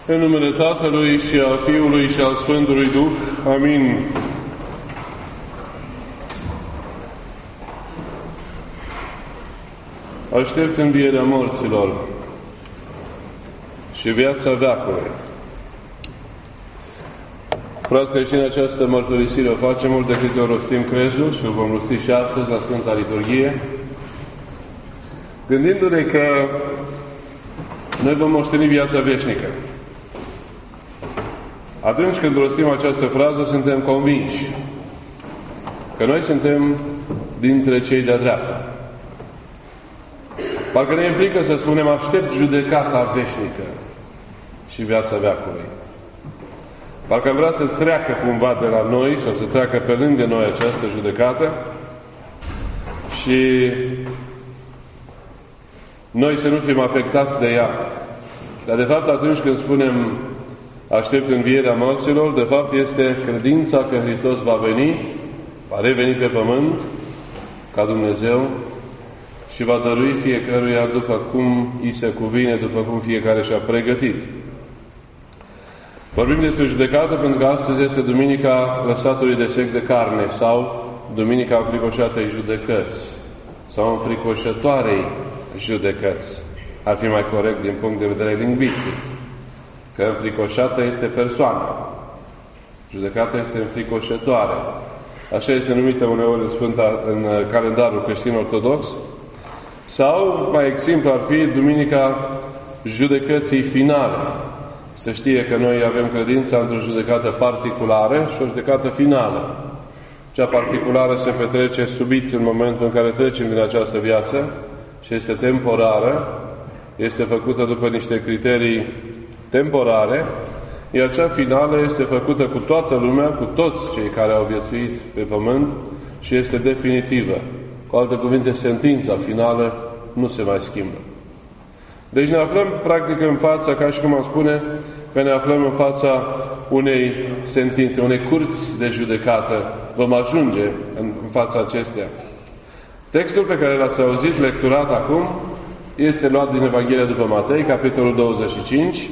În numele Tatălui și al Fiului și al Sfântului Duh. Amin. Aștept învierea morților și viața veacului. Frați creștini, această mărturisire o facem mult de câte ori rostim crezul și o vom rosti și astăzi la Sfânta Liturghie, gândindu-ne că noi vom moșteni viața veșnică. Atunci când rostim această frază, suntem convinși că noi suntem dintre cei de-a dreapta. Parcă ne e frică să spunem: aștept judecata veșnică și viața veacului. Parcă am vrea să treacă cumva de la noi sau să treacă pe lângă noi această judecată și noi să nu fim afectați de ea. Dar de fapt, atunci când spunem aștept învierea morților, de fapt este credința că Hristos va veni, va reveni pe pământ ca Dumnezeu și va dărui fiecăruia după cum îi se cuvine, după cum fiecare și-a pregătit. Vorbim despre judecată pentru că astăzi este Duminica lăsatului de sec de carne sau Duminica înfricoșatei judecăți sau înfricoșătoarei judecăți. Ar fi mai corect din punct de vedere lingvistic. Că înfricoșată este persoana. Judecata este înfricoșătoare. Așa este numită uneori în calendarul creștin-ortodox. Sau, mai simplu, ar fi Duminica judecății finale. Se știe că noi avem credința într-o judecată particulară și o judecată finală. Cea particulară se petrece subit în momentul în care trecem din această viață și este temporară, este făcută după niște criterii temporare, iar cea finală este făcută cu toată lumea, cu toți cei care au viețuit pe pământ și este definitivă. Cu alte cuvinte, sentința finală nu se mai schimbă. Deci ne aflăm practic în fața, ca și cum am spune, că ne aflăm în fața unei sentințe, unei curți de judecată. Vom ajunge în fața acesteia. Textul pe care l-ați auzit lecturat acum este luat din Evanghelia după Matei, capitolul 25,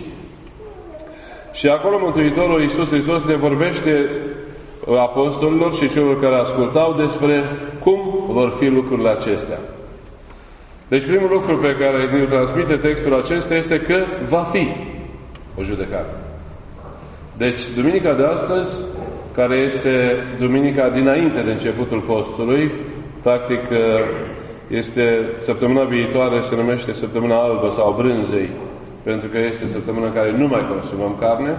și acolo Mântuitorul Iisus Hristos le vorbește apostolilor și celor care ascultau despre cum vor fi lucrurile acestea. Deci primul lucru pe care ne-l transmite textul acesta este că va fi o judecată. Deci, duminica de astăzi, care este duminica dinainte de începutul postului, practic este săptămâna viitoare, se numește săptămâna albă sau brânzei, pentru că este săptămâna în care nu mai consumăm carne,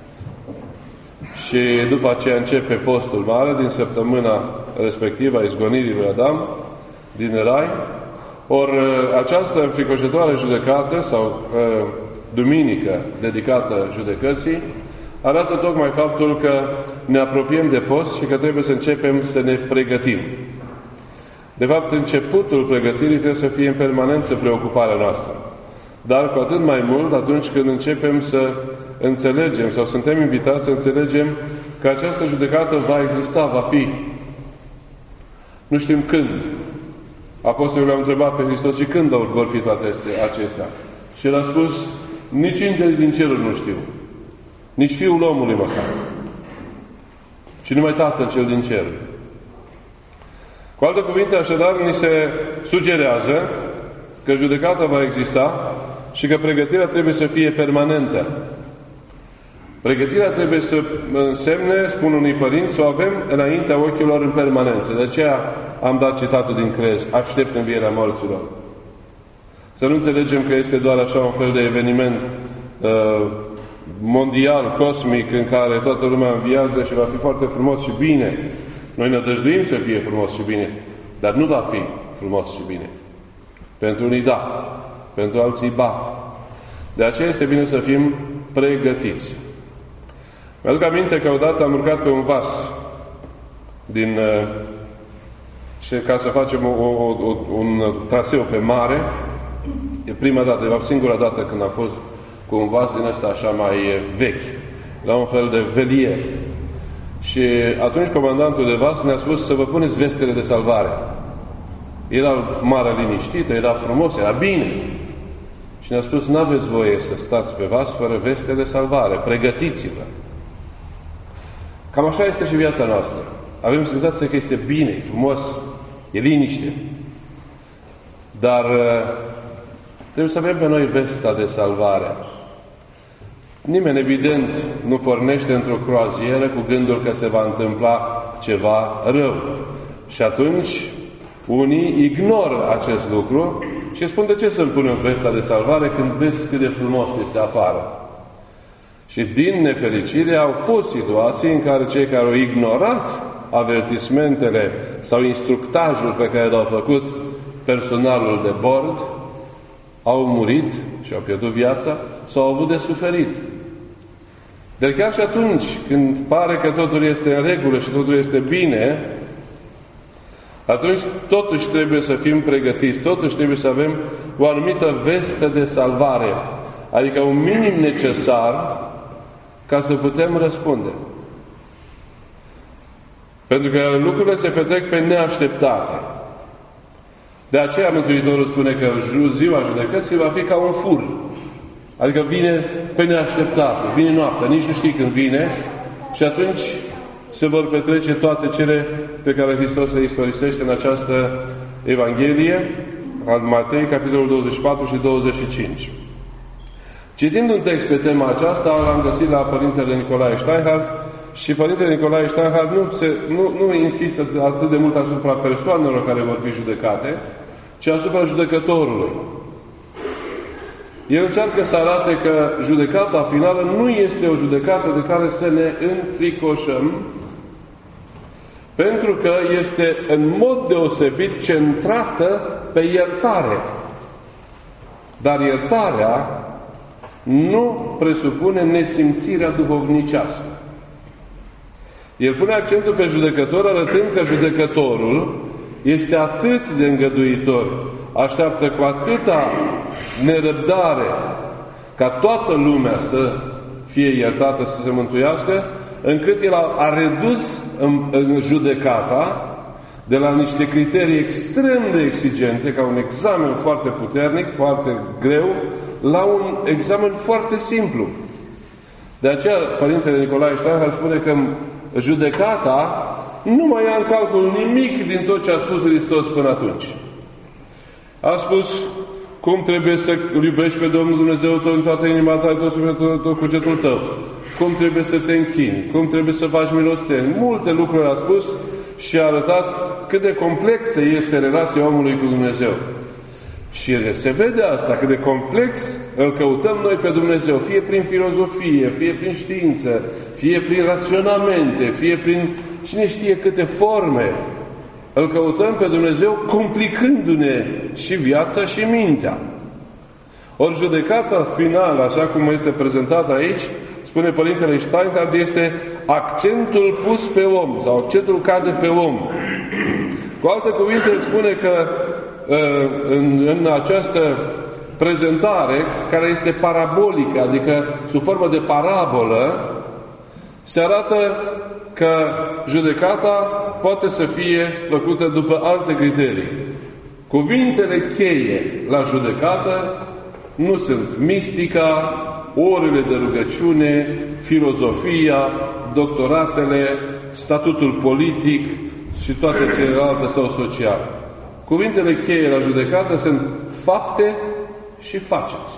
și după aceea începe postul mare din săptămâna respectivă a izgonirii lui Adam din Rai. Ori această înfricoșătoare judecată sau duminică dedicată judecății arată tocmai faptul că ne apropiem de post și că trebuie să începem să ne pregătim. De fapt, începutul pregătirii trebuie să fie în permanență preocuparea noastră. Dar cu atât mai mult atunci când începem să înțelegem sau suntem invitați să înțelegem că această judecată va exista, va fi. Nu știm când. Apostolii l-au întrebat pe Hristos: și când vor fi toate acestea? Și el a spus: nici îngerii din ceruri nu știu, nici Fiul omului măcar, ci numai Tatăl cel din cer. Cu alte cuvinte, așadar, ni se sugerează că judecata va exista și că pregătirea trebuie să fie permanentă. Pregătirea trebuie să însemne, spun unii părinți, să o avem înaintea ochilor în permanență. De aceea am dat citatul din Crez: aștept învierea morților. Să nu înțelegem că este doar așa un fel de eveniment mondial, cosmic, în care toată lumea înviază și va fi foarte frumos și bine. Noi ne dăjduim să fie frumos și bine, dar nu va fi frumos și bine. Pentru unii da, pentru alții ba. De aceea este bine să fim pregătiți. Mi-aduc aminte că odată am urcat pe un vas ca să facem un traseu pe mare. E prima dată, de fapt singura dată când am fost cu un vas din ăsta așa mai vechi, la un fel de velier. Și atunci comandantul de vas ne-a spus să vă puneți vestele de salvare. Era mare liniștită, era frumos, era bine. Și Și ne-a spus, n-aveți voie să stați pe vas fără veste de salvare. Pregătiți-vă. Cam așa este și viața noastră. Avem senzația că este bine, e frumos, e liniște. Dar trebuie să avem pe noi vesta de salvare. Nimeni, evident, nu pornește într-o croazieră cu gândul că se va întâmpla ceva rău. Și atunci, unii ignoră acest lucru și spun, de ce să-mi punem vesta de salvare când vezi cât de frumos este afară? Și din nefericire au fost situații în care cei care au ignorat avertismentele sau instructajul pe care l-au făcut personalul de bord au murit și au pierdut viața sau au avut de suferit. Dar chiar și atunci când pare că totul este în regulă și totul este bine, atunci totuși trebuie să fim pregătiți, totuși trebuie să avem o anumită veste de salvare, adică un minim necesar ca să putem răspunde. Pentru că lucrurile se petrec pe neașteptate. De aceea Mântuitorul spune că ziua judecății va fi ca un fur. Adică vine pe neașteptate, vine noaptea, nici nu știi când vine și atunci se vor petrece toate cele pe care Hristos le istorisește în această Evanghelie al Matei, capitolul 24 și 25. Citind un text pe tema aceasta, l-am găsit la Părintele Nicolae Steinhardt și Părintele Nicolae Steinhardt nu insistă atât de mult asupra persoanelor care vor fi judecate, ci asupra judecătorului. El încearcă să arate că judecata finală nu este o judecată de care să ne înfricoșăm, pentru că este în mod deosebit centrată pe iertare. Dar iertarea nu presupune nesimțirea duhovnicească. El pune accentul pe judecător, arătând că judecătorul este atât de îngăduitor, așteaptă cu atâta nerăbdare ca toată lumea să fie iertată, să se mântuiască, încât el a redus în judecata de la niște criterii extrem de exigente, ca un examen foarte puternic, foarte greu, la un examen foarte simplu. De aceea, Părintele Nicolae Steinhardt spune că judecata nu mai ia în calcul nimic din tot ce a spus Hristos până atunci. A spus cum trebuie să iubești pe Domnul Dumnezeu tău în toată inima ta, tot sufletul, tot cugetul tău, cum trebuie să te închini, cum trebuie să faci milostenie. Multe lucruri a spus și a arătat cât de complexă este relația omului cu Dumnezeu. Și se vede asta, cât de complex îl căutăm noi pe Dumnezeu, fie prin filozofie, fie prin știință, fie prin raționamente, fie prin cine știe câte forme. Îl căutăm pe Dumnezeu complicându-ne și viața și mintea. Ori judecata finală, așa cum este prezentată aici, spune Părintele Steinhardt, este accentul pus pe om, sau accentul cade pe om. Cu alte cuvinte, spune că în această prezentare, care este parabolică, adică sub formă de parabolă, se arată că judecata poate să fie făcută după alte criterii. Cuvintele cheie la judecată nu sunt mistica, orele de rugăciune, filozofia, doctoratele, statutul politic și toate celelalte sau sociale. Cuvintele cheie la judecată sunt fapte și faceți.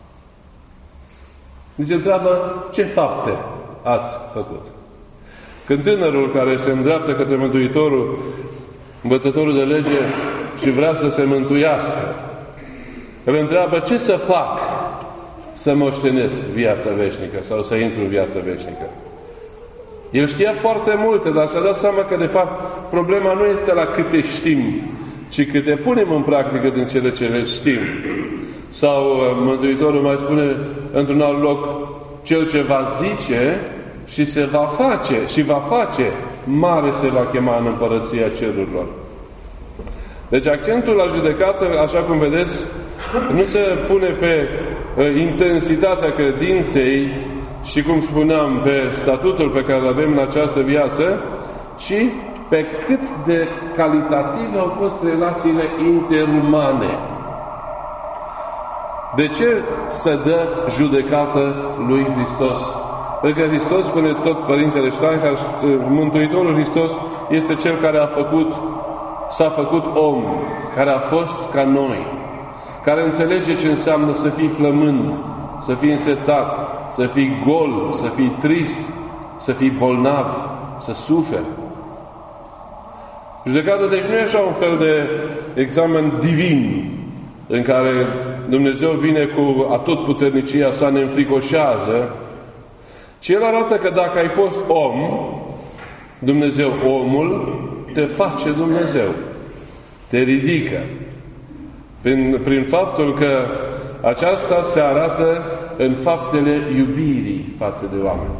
Ni se întreabă ce fapte ați făcut. Când tânărul care se îndreaptă către Mântuitorul, învățătorul de lege, și vrea să se mântuiască, îl întreabă ce să fac să moștenesc viața veșnică sau să intru în viața veșnică. El știa foarte multe, dar s-a dat seama că de fapt problema nu este la câte știm, ci câte punem în practică din cele ce le știm. Sau Mântuitorul mai spune într-un alt loc, cel ce va zice și se va face, și va face, mare se va chema în împărăția cerurilor. Deci accentul la judecată, așa cum vedeți, nu se pune pe intensitatea credinței și, cum spuneam, pe statutul pe care îl avem în această viață, ci pe cât de calitative au fost relațiile interumane. De ce să dă judecată lui Hristos? Pentru că Hristos, spune tot Părintele Ștain, că Mântuitorul Hristos este Cel care s-a făcut om, care a fost ca noi, care înțelege ce înseamnă să fii flămând, să fii însetat, să fii gol, să fii trist, să fii bolnav, să suferi. Judecată, deci nu e așa un fel de examen divin în care Dumnezeu vine cu atotputernicia sa, ne înfricoșează, ci El arată că dacă ai fost om, Dumnezeu omul, te face Dumnezeu. Te ridică. Prin faptul că aceasta se arată în faptele iubirii față de oameni.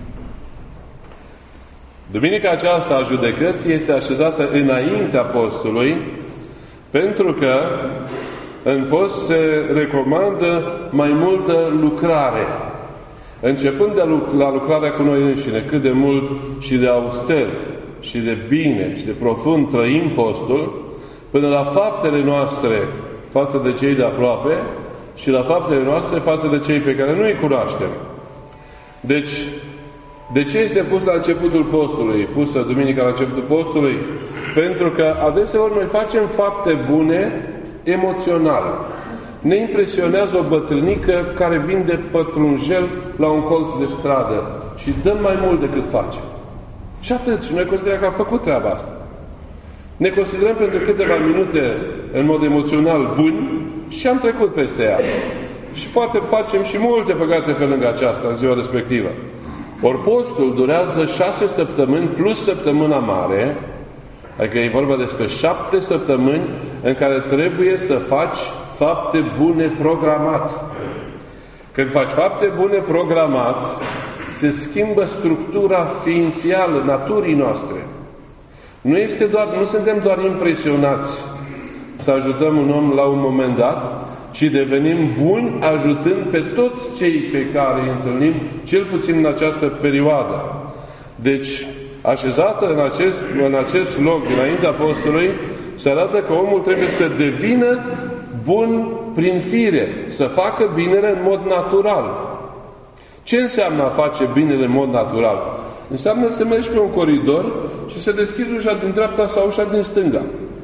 Duminica aceasta a judecății este așezată înaintea postului, pentru că în post se recomandă mai multă lucrare. Începând de la lucrarea cu noi înșine, cât de mult și de auster, și de bine, și de profund trăim postul, până la faptele noastre față de cei de aproape și la faptele noastre față de cei pe care nu îi cunoaștem. Deci, de ce este pus la începutul postului? Pusă duminica la începutul postului? Pentru că adeseori noi facem fapte bune emoțional. Ne impresionează o bătrânică care vinde pătrunjel la un colț de stradă și dăm mai mult decât face. Și atât. Și noi considerăm că am făcut treaba asta. Ne considerăm pentru câteva minute în mod emoțional buni și am trecut peste ea. Și poate facem și multe păcate pe lângă aceasta în ziua respectivă. Ori postul durează 6 săptămâni plus săptămâna mare, adică e vorba despre 7 săptămâni în care trebuie să faci fapte bune programat. Când faci fapte bune programat, se schimbă structura ființială, naturii noastre. Nu suntem doar impresionați să ajutăm un om la un moment dat, ci devenim buni ajutând pe toți cei pe care îi întâlnim, cel puțin în această perioadă. Deci, așezată în acest loc, dinaintea postului, se arată că omul trebuie să devină bun prin fire, să facă binele în mod natural. Ce înseamnă a face binele în mod natural? Înseamnă să mergi pe un coridor și să deschizi ușa din dreapta sau ușa din stânga.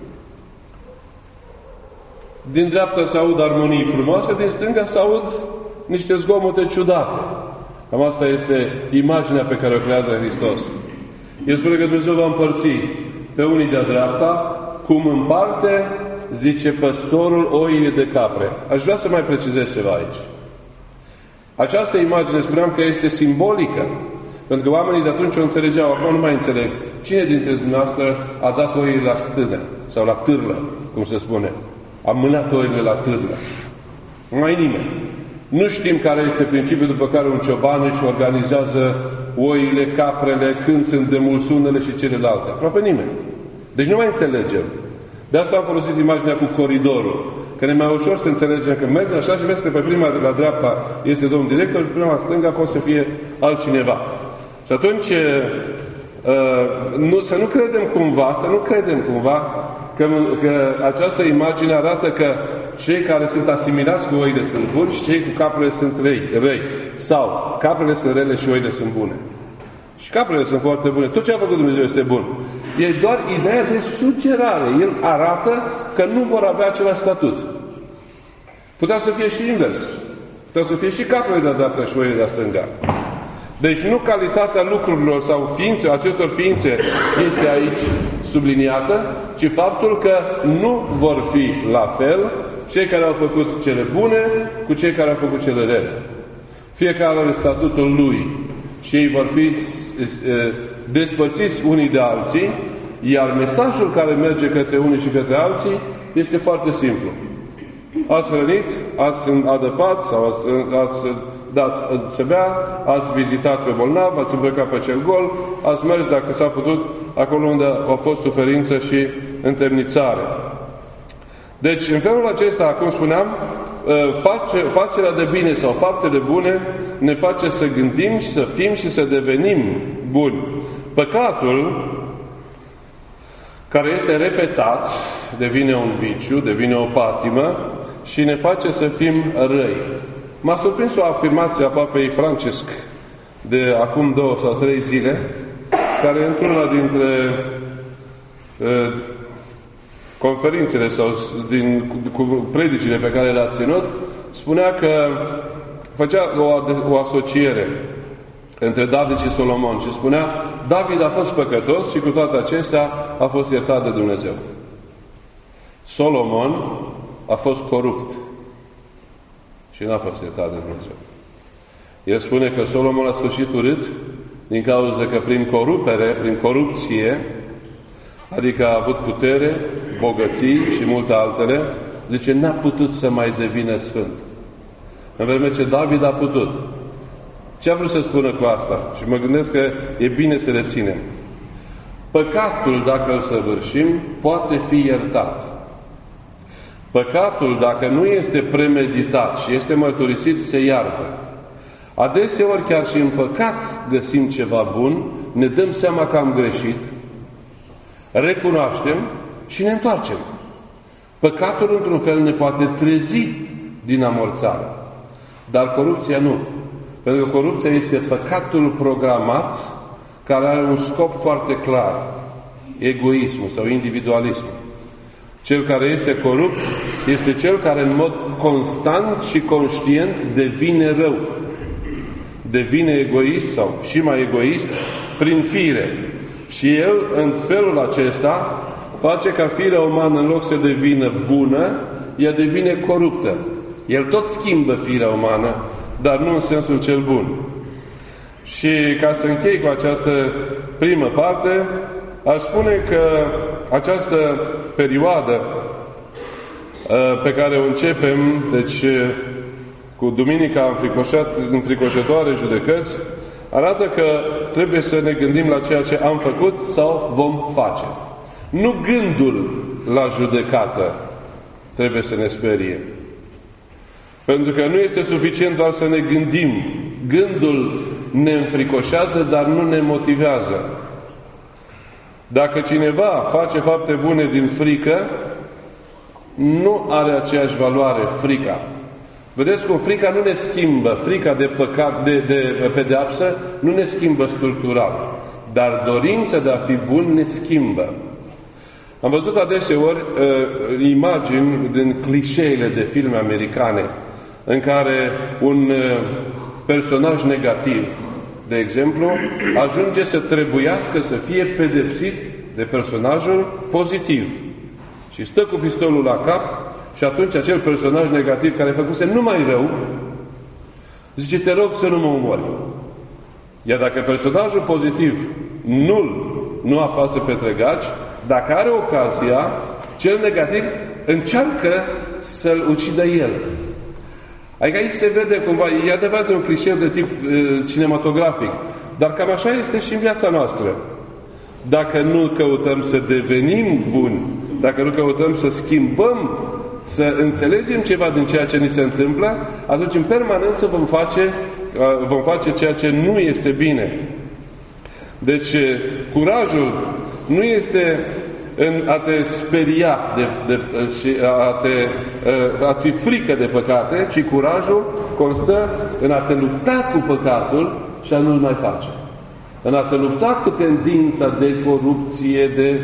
Din dreapta se aud armonii frumoase, din stânga se aud niște zgomote ciudate. Cam asta este imaginea pe care o creează Hristos. El spune că Dumnezeu va împărți pe unii de-a dreapta, cum împarte, zice păstorul, oile de capre. Aș vrea să mai precizez ceva aici. Această imagine, spuneam că este simbolică, pentru că oamenii de atunci o înțelegeau, acum nu mai înțeleg. Cine dintre dumneavoastră a dat oile la stână sau la târlă, cum se spune? A mânat oile la târlă. Mai nimeni. Nu știm care este principiul după care un cioban își organizează oile, caprele, când sunt demulsunele și celelalte. Aproape nimeni. Deci nu mai înțelegem. De asta am folosit imaginea cu coridorul. Că ne mai ușor să înțelegem că mergi așa și vezi că pe prima de la dreapta este domnul director și pe prima stânga poate să fie altcineva. Și atunci să nu credem cumva că această imagine arată că cei care sunt asimilați cu oile sunt buni și cei cu caprele sunt răi. Sau caprele sunt rele și oile sunt bune. Și caprele sunt foarte bune. Tot ce a făcut Dumnezeu este bun. E doar ideea de sugerare. El arată că nu vor avea același statut. Putea să fie și invers. Putea să fie și caprele de-a dreapta și oile de-a stânga. Deci nu calitatea lucrurilor sau acestor ființe este aici subliniată, ci faptul că nu vor fi la fel cei care au făcut cele bune cu cei care au făcut cele rele. Fiecare are statutul lui și ei vor fi despărțiți unii de alții, iar mesajul care merge către unii și către alții este foarte simplu. Ați rănit, ați adăpat sau ați dat să bea, ați vizitat pe bolnav, ați îmbrăcat pe cel gol, ați mers, dacă s-a putut, acolo unde a fost suferință și întemnițare. Deci, în felul acesta, cum spuneam, facerea de bine sau faptele bune ne face să gândim și să fim și să devenim buni. Păcatul, care este repetat, devine un viciu, devine o patimă și ne face să fim răi. M-a surprins o afirmație a Papei Francisc de acum 2 sau 3 zile, care într-una dintre conferințele sau din predicile pe care le-a ținut, spunea că făcea o asociere între David și Solomon și spunea: David a fost păcătos și cu toate acestea a fost iertat de Dumnezeu. Solomon a fost corupt și n-a fost iertat de Dumnezeu. El spune că Solomon a sfârșit urât din cauza că prin corupere, prin corupție, adică a avut putere, bogății și multe altele, zice, n-a putut să mai devină sfânt. În vreme ce David a putut. Ce a vrut să spună cu asta? Și mă gândesc că e bine să le ținem. Păcatul, dacă îl săvârșim, poate fi iertat. Păcatul, dacă nu este premeditat și este mărturisit, se iartă. Adeseori, chiar și în păcat, găsim ceva bun, ne dăm seama că am greșit, recunoaștem și ne întoarcem. Păcatul, într-un fel, ne poate trezi din amorțare. Dar corupția nu. Pentru că corupția este păcatul programat care are un scop foarte clar. Egoismul sau individualismul. Cel care este corupt este cel care în mod constant și conștient devine rău. Devine egoist sau și mai egoist prin fire. Și el, în felul acesta, face ca firea umană, în loc să devină bună, ea devine coruptă. El tot schimbă firea umană, dar nu în sensul cel bun. Și ca să închei cu această primă parte, aș spune că această perioadă pe care o începem, deci cu Duminica înfricoșătoare judecăți, arată că trebuie să ne gândim la ceea ce am făcut sau vom face. Nu gândul la judecată trebuie să ne sperie. Pentru că nu este suficient doar să ne gândim. Gândul ne înfricoșează, dar nu ne motivează. Dacă cineva face fapte bune din frică, nu are aceeași valoare frica. Vedeți cum frica nu ne schimbă, frica de păcat, de pedeapsă, nu ne schimbă structural. Dar dorința de a fi bun ne schimbă. Am văzut adeseori imagini din clișeele de filme americane, în care un personaj negativ, de exemplu, ajunge să trebuiască să fie pedepsit de personajul pozitiv. Și stă cu pistolul la cap și atunci acel personaj negativ care făcuse numai rău, zice, te rog să nu mă omori. Iar dacă personajul pozitiv nu apasă pe trăgaci, dacă are ocazia, cel negativ încearcă să-l ucidă el. Adică aici se vede cumva, e adevărat un clișeu de tip cinematografic, dar cam așa este și în viața noastră. Dacă nu căutăm să devenim buni, dacă nu căutăm să schimbăm, să înțelegem ceva din ceea ce ni se întâmplă, atunci în permanență vom face ceea ce nu este bine. Deci, curajul nu este în a te speria și a-ți fi frică de păcate, ci curajul constă în a te lupta cu păcatul și a nu-l mai face. În a te lupta cu tendința de corupție, de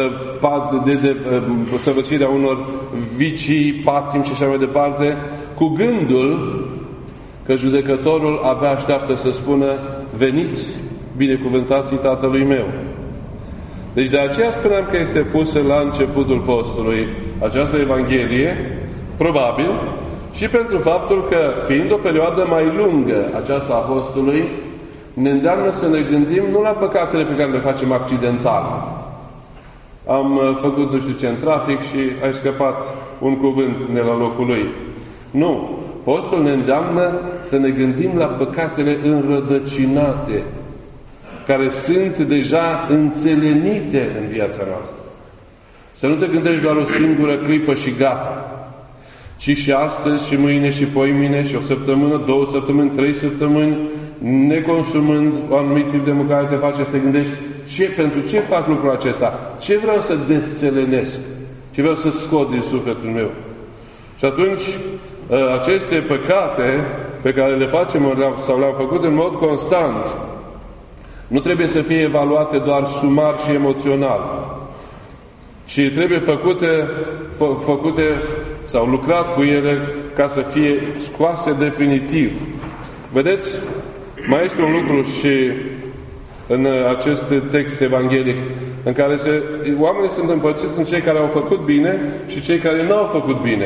săvârșirea unor vicii, patimi și așa mai departe, cu gândul că judecătorul abia așteaptă să spună: veniți, binecuvântații Tatălui meu. Deci de aceea spuneam că este pusă la începutul postului această Evanghelie, probabil, și pentru faptul că, fiind o perioadă mai lungă aceasta a postului, ne îndeamnă să ne gândim nu la păcatele pe care le facem accidental. Am făcut nu știu ce în trafic și ai scăpat un cuvânt ne la locul lui. Nu. Postul ne îndeamnă să ne gândim la păcatele înrădăcinate, care sunt deja înțelenite în viața noastră. Să nu te gândești doar o singură clipă și gata, ci și astăzi, și mâine, și poimine, și o săptămână, 2 săptămâni, 3 săptămâni, neconsumând un anumit tip de mâncare, te face să te gândești pentru ce fac lucrul acesta? Ce vreau să desțelenesc? Ce vreau să scot din sufletul meu? Și atunci, aceste păcate pe care le facem sau le-am făcut în mod constant, nu trebuie să fie evaluate doar sumar și emoțional, ci trebuie făcute sau lucrat cu ele ca să fie scoase definitiv. Vedeți, mai este un lucru și în acest text evanghelic, în care oamenii sunt împărțiți în cei care au făcut bine și cei care nu au făcut bine.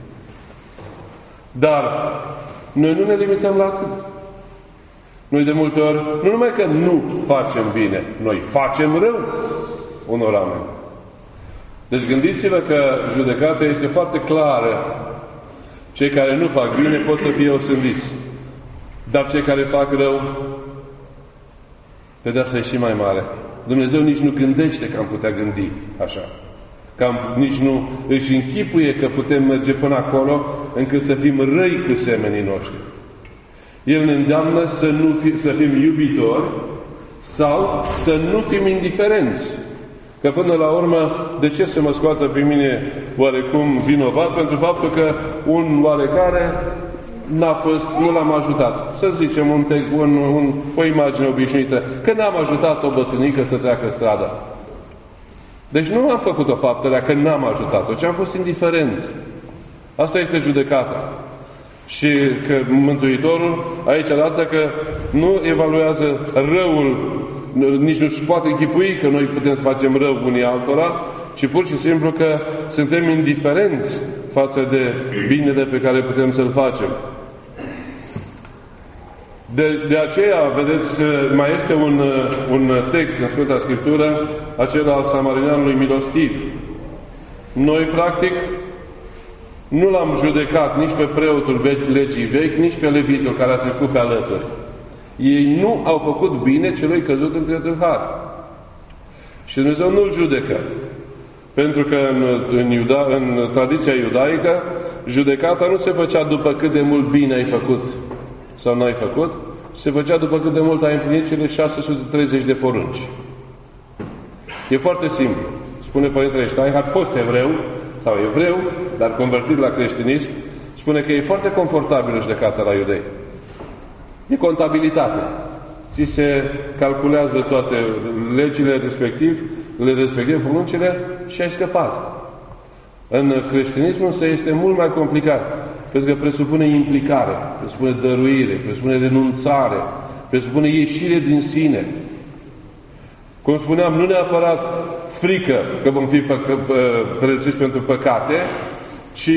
Dar noi nu ne limităm la atât. Noi de multe ori, nu numai că nu facem bine, noi facem rău unor oameni. Deci gândiți-vă că judecata este foarte clară. Cei care nu fac bine pot să fie osândiți. Dar cei care fac rău, pedeapsa e și mai mare. Dumnezeu nici nu gândește că am putea gândi așa. Nici nu își închipuie că putem merge până acolo încât să fim răi cu semenii noștri. El ne îndeamnă să fim iubitori sau să nu fim indiferenți. Că până la urmă, de ce să mă scoată pe mine oarecum vinovat pentru faptul că un oarecare nu l-am ajutat. Să zicem o imagine obișnuită. Că n-am ajutat o bătrânică să treacă strada. Deci nu am făcut o faptă rea că n-am ajutat-o, ci am fost indiferent. Asta este judecata. Și că Mântuitorul aici arată că nu evaluează răul, nici nu-și poate închipui că noi putem să facem rău unii altora, ci pur și simplu că suntem indiferenți față de binele pe care putem să-l facem. De aceea, vedeți, mai este un text în Sfânta Scriptură, acela al Samarineanului milostiv. Noi, practic, nu l-am judecat nici pe preotul legii vechi, nici pe levitul care a trecut pe alături. Ei nu au făcut bine celui căzut între tâlhari. Și Dumnezeu nu-l judecă. Pentru că în tradiția iudaică, judecata nu se făcea după cât de mult bine ai făcut sau n-ai făcut, se făcea după cât de mult ai împlinit cele 630 de porunci. E foarte simplu. Spune Părintele Steinhardt, a fost evreu, dar convertit la creștinism, spune că e foarte confortabilă judecata la iudei. E contabilitate. Ți se calculează toate legile respective, poruncile și ai scăpat. În creștinism însă este mult mai complicat, pentru că presupune implicare, presupune dăruire, presupune renunțare, presupune ieșire din sine. Cum spuneam, nu neapărat frică că vom fi pedepsiți pentru păcate, ci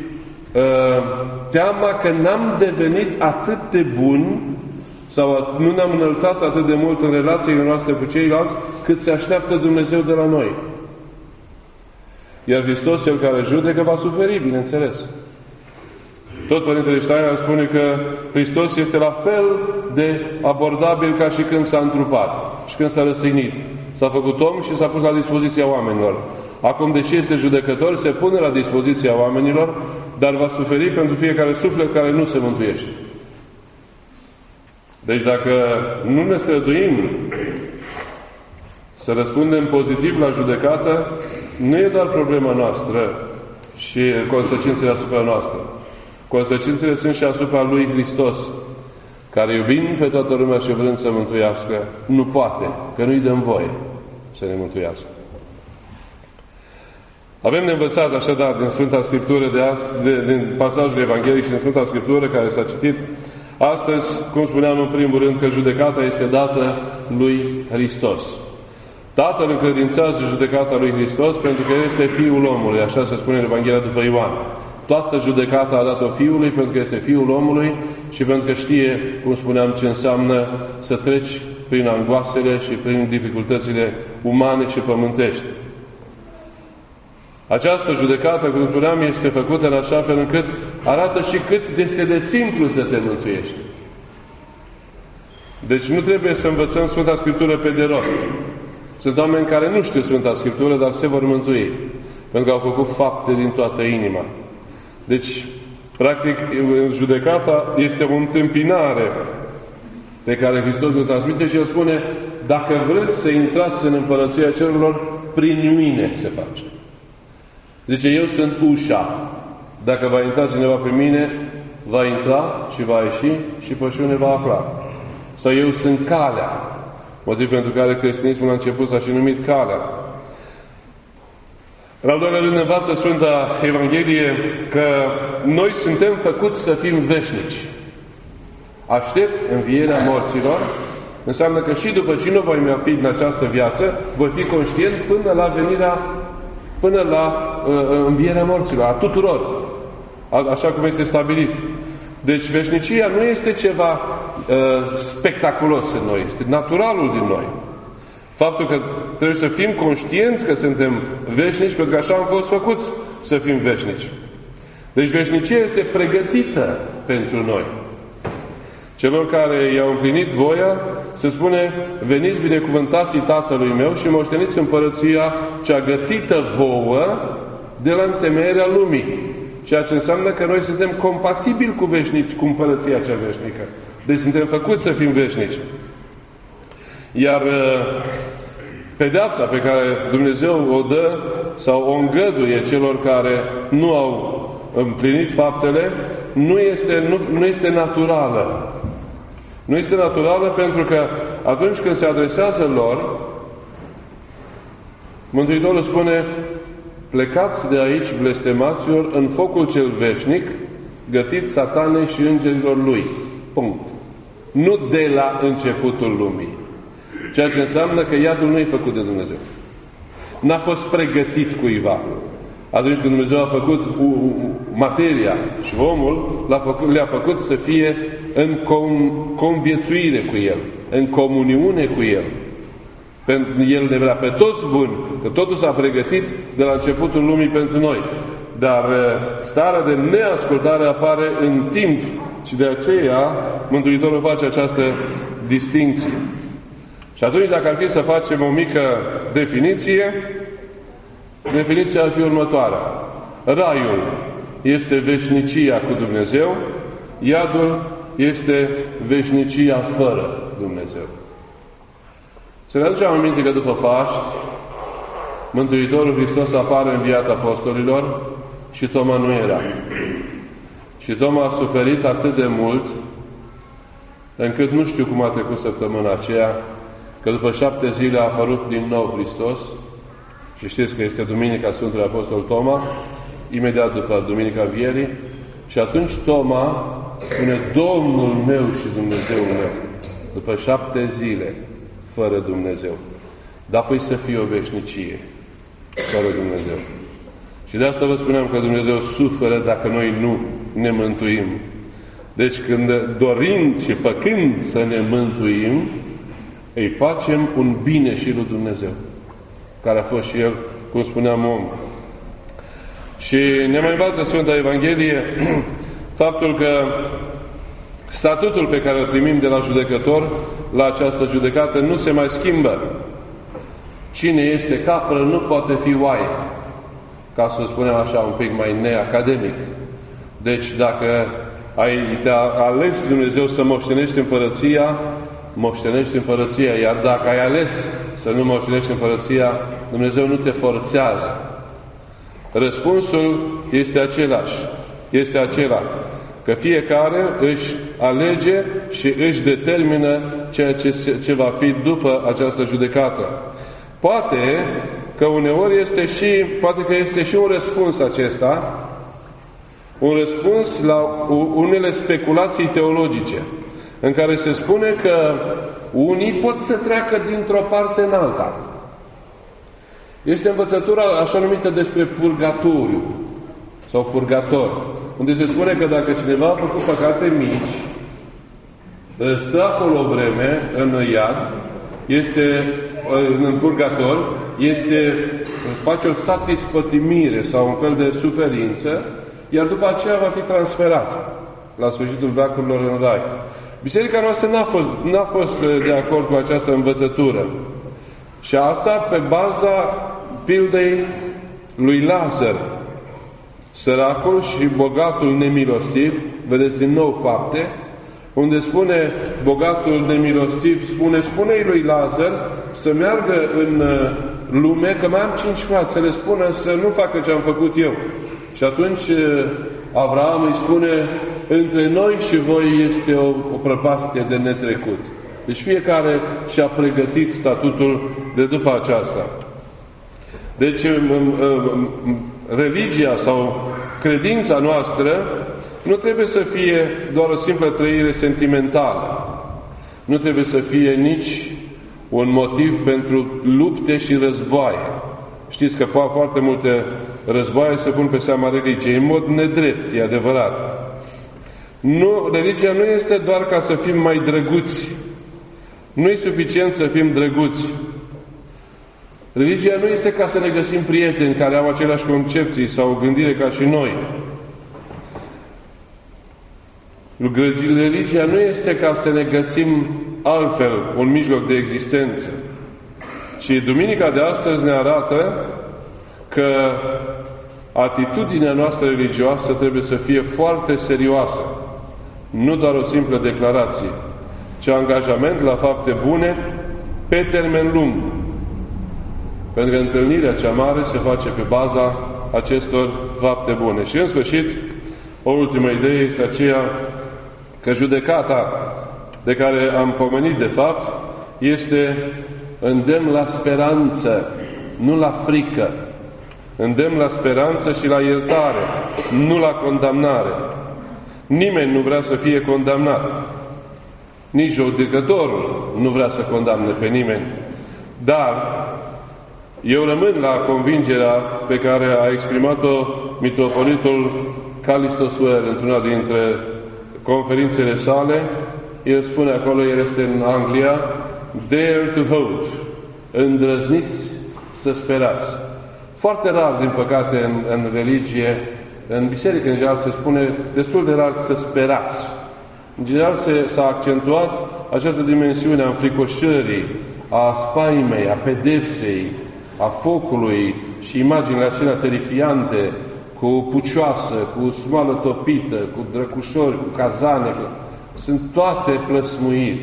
teama că n-am devenit atât de buni sau nu ne-am înălțat atât de mult în relațiile noastre cu ceilalți cât se așteaptă Dumnezeu de la noi. Iar Hristos, Cel care judecă, va suferi, bineînțeles. Tot Părintele Steinhardt spune că Hristos este la fel de abordabil ca și când s-a întrupat și când s-a răstignit. S-a făcut om și s-a pus la dispoziția oamenilor. Acum, deși este judecător, se pune la dispoziția oamenilor, dar va suferi pentru fiecare suflet care nu se mântuiește. Deci dacă nu ne străduim să răspundem pozitiv la judecată, nu e doar problema noastră și consecințele asupra noastră. Consecințele sunt și asupra lui Hristos, care iubind pe toată lumea și vrând să mântuiască, nu poate, că nu-i dăm voie să ne mântuiască. Avem de învățat așadar din Sfânta Scriptură din pasajul evanghelic și din Sfânta Scriptură care s-a citit astăzi, cum spuneam în primul rând, că judecata este dată lui Hristos. Tatăl încredințează judecata lui Hristos pentru că El este Fiul omului, așa se spune în Evanghelia după Ioan. Toată judecata a dat-o Fiului pentru că este Fiul omului și pentru că știe, cum spuneam, ce înseamnă să treci prin angoasele și prin dificultățile umane și pământești. Această judecată, cum spuneam, este făcută în așa fel încât arată și cât este de simplu să te mântuiești. Deci nu trebuie să învățăm Sfânta Scriptură pe de rost. Sunt oameni care nu știu Sfânta Scriptură, dar se vor mântui. Pentru că au făcut fapte din toată inima. Deci, practic, judecata este o întâmpinare pe care Hristos o transmite și El spune, dacă vreți să intrați în Împărăția Cerurilor, prin mine se face. Zice, eu sunt ușa. Dacă va intra cineva pe mine, va intra și va ieși și pășune va afla. Sau eu sunt calea. Motiv pentru care creștinismul la început s-a și numit calea. În al doilea rând învață Sfânta Evanghelie că noi suntem făcuți să fim veșnici. Aștept învierea morților, înseamnă că și după ce nu voi mai fi în această viață, voi fi conștient până la învierea morților, a tuturor. Așa cum este stabilit. Deci veșnicia nu este ceva spectaculos în noi, este naturalul din noi. Faptul că trebuie să fim conștienți că suntem veșnici, pentru că așa am fost făcuți să fim veșnici. Deci veșnicia este pregătită pentru noi. Celor care i-au împlinit voia, se spune, veniți binecuvântații Tatălui meu și moșteniți împărăția cea gătită vouă de la întemeierea lumii. Ceea ce înseamnă că noi suntem compatibili cu împărăția cea veșnică. Deci suntem făcuți să fim veșnici. Iar pedeapsa pe care Dumnezeu o dă sau o îngăduie celor care nu au împlinit faptele, nu este naturală. Nu este naturală pentru că atunci când se adresează lor, Mântuitorul spune, plecați de aici, blestemaților, în focul cel veșnic, gătit Satanei și îngerilor lui. Punct. Nu de la începutul lumii. Ceea ce înseamnă că iadul nu e făcut de Dumnezeu. N-a fost pregătit cuiva. Atunci când Dumnezeu a făcut materia și omul, le-a făcut să fie în conviețuire cu El, în comuniune cu El. El ne vrea pe toți buni, că totul s-a pregătit de la începutul lumii pentru noi. Dar starea de neascultare apare în timp și de aceea Mântuitorul face această distincție. Și atunci, dacă ar fi să facem o mică definiție, definiția ar fi următoarea. Raiul este veșnicia cu Dumnezeu, iadul este veșnicia fără Dumnezeu. Să ne aducem aminte că după Paști, Mântuitorul Hristos apare în viața apostolilor și Toma nu era. Și Toma a suferit atât de mult, încât nu știu cum a trecut săptămâna aceea, că după 7 zile a apărut din nou Hristos, și știți că este Duminica Sfântului Apostol Toma, imediat după Duminica Învierii, și atunci Toma spune, Domnul meu și Dumnezeul meu, după 7 zile, fără Dumnezeu. Dar apoi să fie o veșnicie, fără Dumnezeu. Și de asta vă spuneam că Dumnezeu suferă dacă noi nu ne mântuim. Deci când dorim și făcând să ne mântuim, îi facem un bine și lui Dumnezeu, care a fost și El, cum spuneam, om. Și ne mai învață Sfânta Evanghelie faptul că statutul pe care îl primim de la judecător la această judecată nu se mai schimbă. Cine este capră nu poate fi oaie, ca să spunem așa un pic mai neacademic. Deci dacă te-a ales Dumnezeu să moștenești împărăția, moștenești împărăția, iar dacă ai ales să nu moștenești împărăția, Dumnezeu nu te forțează. Răspunsul este același. Este acela. Că fiecare își alege și își determină ceea ce va fi după această judecată. Poate că uneori poate că este și un răspuns acesta, un răspuns la unele speculații teologice, în care se spune că unii pot să treacă dintr-o parte în alta. Este învățătura așa numită despre purgatoriu sau purgator, unde se spune că dacă cineva a făcut păcate mici, stă acolo o vreme în iad, este în purgator, face o satisfătimire sau un fel de suferință, iar după aceea va fi transferat la sfârșitul veacurilor în rai. Biserica noastră n-a fost de acord cu această învățătură. Și asta pe baza pildei lui Lazar. Săracul și bogatul nemilostiv, vedeți din nou Fapte, unde spune bogatul nemilostiv, spune-i lui Lazar să meargă în lume, că mai am 5 frați, să le spună să nu facă ce am făcut eu. Și atunci Avraam îi spune, între noi și voi este o prăpastie de netrecut. Deci fiecare și-a pregătit statutul de după aceasta. Deci religia sau credința noastră nu trebuie să fie doar o simplă trăire sentimentală. Nu trebuie să fie nici un motiv pentru lupte și războaie. Știți că foarte multe războaie se pun pe seama religiei, în mod nedrept, e adevărat. Nu, religia nu este doar ca să fim mai drăguți. Nu e suficient să fim drăguți. Religia nu este ca să ne găsim prieteni care au aceleași concepții sau gândire ca și noi. Religia nu este ca să ne găsim altfel un mijloc de existență. Și duminica de astăzi ne arată că atitudinea noastră religioasă trebuie să fie foarte serioasă. Nu doar o simplă declarație, ci angajament la fapte bune pe termen lung. Pentru că întâlnirea cea mare se face pe baza acestor fapte bune. Și în sfârșit, o ultimă idee este aceea că judecata de care am pomenit de fapt este îndemn la speranță, nu la frică. Îndemn la speranță și la iertare, nu la condamnare. Nimeni nu vrea să fie condamnat. Nici judecătorul nu vrea să condamne pe nimeni. Dar eu rămân la convingerea pe care a exprimat-o mitropolitul Calistosuer într-una dintre conferințele sale. El spune acolo, el este în Anglia, dare to hope, îndrăzniți să sperați. Foarte rar, din păcate, în religie, în biserică, în general, se spune destul de rar să sperați. În general, s-a accentuat această dimensiune a înfricoșării, a spaimei, a pedepsei, a focului și imaginile acelea terifiante, cu pucioasă, cu smoală topită, cu drăcușori, cu cazane. Sunt toate plăsmuiri.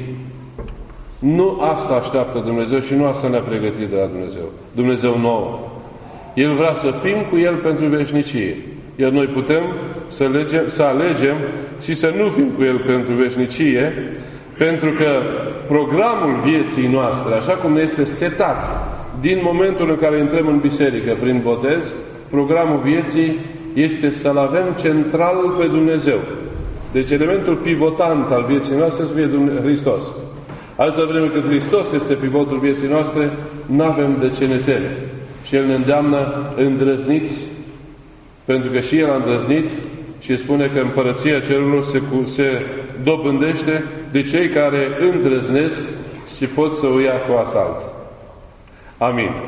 Nu asta așteaptă Dumnezeu și nu asta ne-a pregătit de la Dumnezeu. Dumnezeu nouă. El vrea să fim cu El pentru veșnicie. Iar noi putem să alegem și să nu fim cu El pentru veșnicie, pentru că programul vieții noastre, așa cum ne este setat din momentul în care intrăm în biserică prin botez, programul vieții este să-L avem central pe Dumnezeu. Deci elementul pivotant al vieții noastre să fie Hristos. Altă vreme cât Hristos este pivotul vieții noastre, n-avem de ce ne teme. Și El ne îndeamnă îndrăzniți, pentru că și El a îndrăznit și spune că împărăția cerurilor se dobândește de cei care îndrăznesc și pot să o ia cu asalt. Amin.